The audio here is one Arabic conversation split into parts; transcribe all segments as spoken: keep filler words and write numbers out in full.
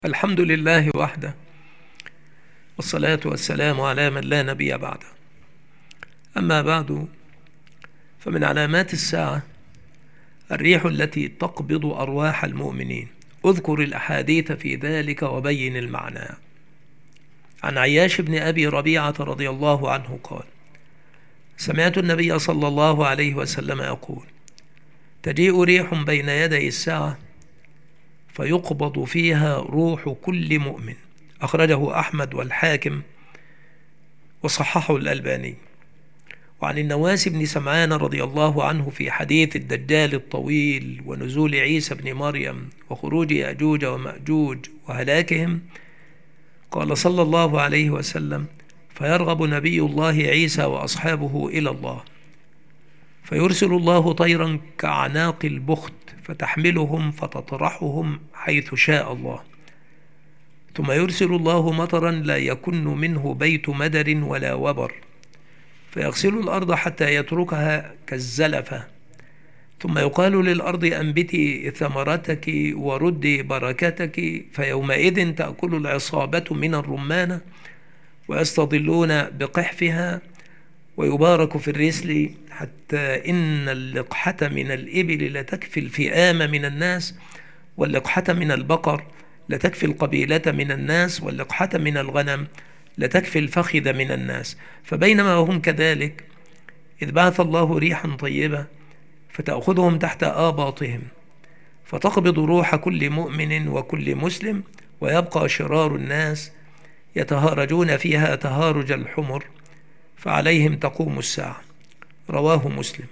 الحمد لله وحده، والصلاة والسلام على من لا نبي بعده. أما بعد، فمن علامات الساعة الريح التي تقبض أرواح المؤمنين. اذكر الأحاديث في ذلك وبين المعنى. عن عياش بن أبي ربيعة رضي الله عنه قال: سمعت النبي صلى الله عليه وسلم يقول: تجيء ريح بين يدي الساعة فيقبض فيها روح كل مؤمن. أخرجه أحمد والحاكم وصححه الألباني. وعن النواس بن سمعان رضي الله عنه في حديث الدجال الطويل ونزول عيسى بن مريم وخروج يأجوج ومأجوج وهلاكهم، قال صلى الله عليه وسلم: فيرغب نبي الله عيسى وأصحابه إلى الله، فيرسل الله طيرا كأعناق البخت فتحملهم فتطرحهم حيث شاء الله، ثم يرسل الله مطرا لا يكن منه بيت مدر ولا وبر، فيغسل الأرض حتى يتركها كالزلفة، ثم يقال للأرض أنبتي ثمرتك وردي بركتك، فيومئذ تأكل العصابة من الرمانة ويستظلون بقحفها، ويبارك في الرسل، حتى إن اللقحة من الإبل لتكفي الفئام من الناس، واللقحة من البقر لتكفي القبيلة من الناس، واللقحة من الغنم لتكفي الفخذ من الناس. فبينما هم كذلك إذ بعث الله ريحا طيبة فتأخذهم تحت آباطهم، فتقبض روح كل مؤمن وكل مسلم، ويبقى شرار الناس يتهارجون فيها تهارج الحمر، فعليهم تقوم الساعة. رواه مسلم.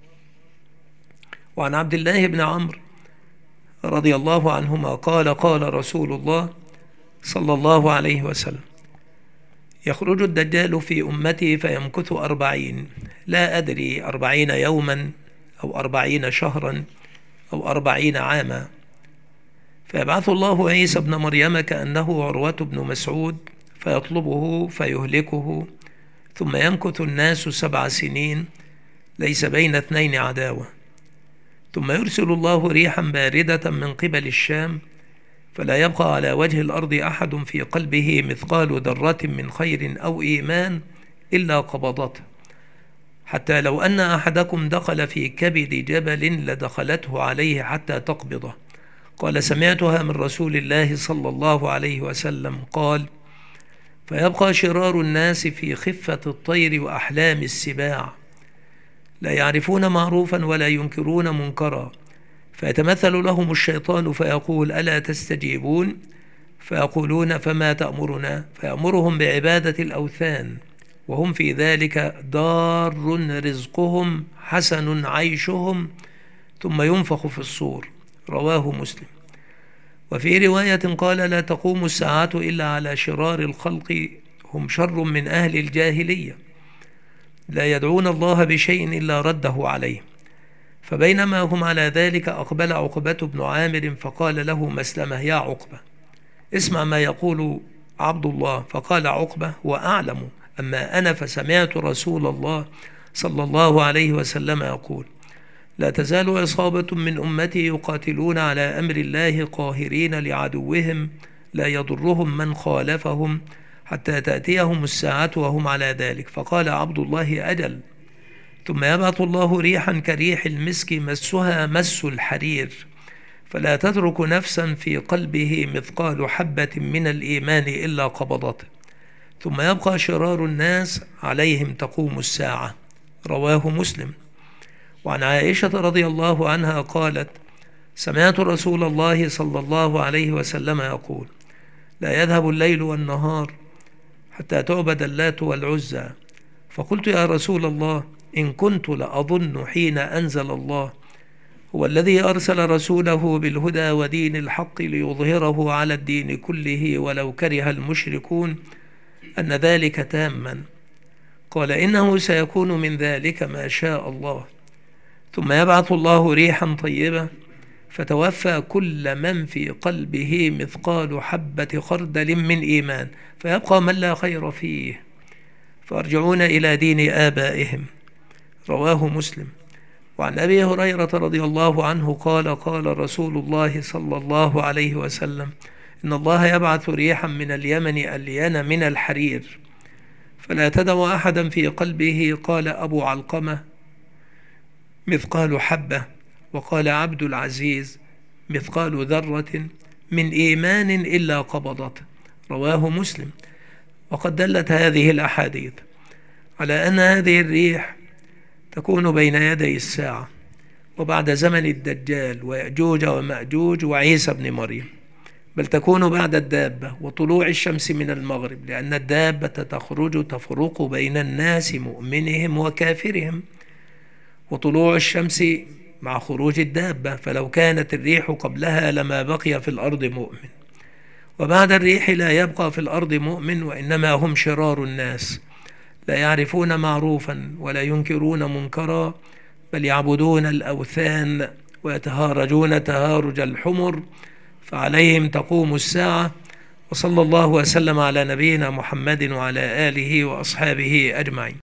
وعن عبد الله بن عمرو رضي الله عنهما قال: قال رسول الله صلى الله عليه وسلم: يخرج الدجال في أمتي فيمكث أربعين، لا أدري أربعين يوما أو أربعين شهرا أو أربعين عاما، فيبعث الله عيسى ابن مريم كأنه عروة بن مسعود فيطلبه فيهلكه، ثم يمكث الناس سبع سنين ليس بين اثنين عداوة، ثم يرسل الله ريحا باردة من قبل الشام، فلا يبقى على وجه الأرض أحد في قلبه مثقال ذرة من خير أو إيمان إلا قبضته، حتى لو أن أحدكم دخل في كبد جبل لدخلته عليه حتى تقبضه. قال: سمعتها من رسول الله صلى الله عليه وسلم قال: فيبقى شرار الناس في خفة الطير وأحلام السباع، لا يعرفون معروفا ولا ينكرون منكرا، فيتمثل لهم الشيطان فيقول: ألا تستجيبون؟ فيقولون: فما تأمرنا؟ فيأمرهم بعبادة الأوثان، وهم في ذلك دار رزقهم حسن عيشهم، ثم ينفخ في الصور. رواه مسلم. وفي رواية قال: لا تقوم الساعة إلا على شرار الخلق، هم شر من أهل الجاهلية، لا يدعون الله بشيء إلا رده عليه. فبينما هم على ذلك أقبل عقبة بن عامر فقال له مسلمة: يا عقبة، اسمع ما يقول عبد الله. فقال عقبة: وأعلم، أما أنا فسمعت رسول الله صلى الله عليه وسلم يقول: لا تزال عصابة من أمتي يقاتلون على أمر الله قاهرين لعدوهم، لا يضرهم من خالفهم، حتى تأتيهم الساعة وهم على ذلك. فقال عبد الله: أجل. ثم يبعث الله ريحا كريح المسك مسها مس الحرير، فلا تترك نفسا في قلبه مثقال حبة من الإيمان إلا قبضته، ثم يبقى شرار الناس عليهم تقوم الساعة. رواه مسلم. وعن عائشة رضي الله عنها قالت: سمعت رسول الله صلى الله عليه وسلم يقول: لا يذهب الليل والنهار حتى تعبد اللات والعزى. فقلت: يا رسول الله، إن كنت لأظن حين أنزل الله هو الذي أرسل رسوله بالهدى ودين الحق ليظهره على الدين كله ولو كره المشركون أن ذلك تاما. قال: إنه سيكون من ذلك ما شاء الله، ثم يبعث الله ريحا طيبة فتوفى كل من في قلبه مثقال حبة خردل من إيمان، فيبقى من لا خير فيه، فيرجعون إلى دين آبائهم. رواه مسلم. وعن أبي هريرة رضي الله عنه قال: قال رسول الله صلى الله عليه وسلم: إن الله يبعث ريحا من اليمن ألين من الحرير فلا تدع أحدا في قلبه، قال أبو علقمة، مثقال حبة، وقال عبد العزيز مثقال ذرة من إيمان إلا قبضته، رواه مسلم. وقد دلت هذه الأحاديث على أن هذه الريح تكون بين يدي الساعة وبعد زمن الدجال ويأجوج ومأجوج وعيسى بن مريم، بل تكون بعد الدابة وطلوع الشمس من المغرب، لأن الدابة تخرج تفرق بين الناس مؤمنهم وكافرهم، وطلوع الشمس مع خروج الدابة، فلو كانت الريح قبلها لما بقي في الأرض مؤمن، وبعد الريح لا يبقى في الأرض مؤمن، وإنما هم شرار الناس لا يعرفون معروفا ولا ينكرون منكرا، بل يعبدون الأوثان ويتهارجون تهارج الحمر، فعليهم تقوم الساعة. وصلى الله وسلم على نبينا محمد وعلى آله وأصحابه أجمعين.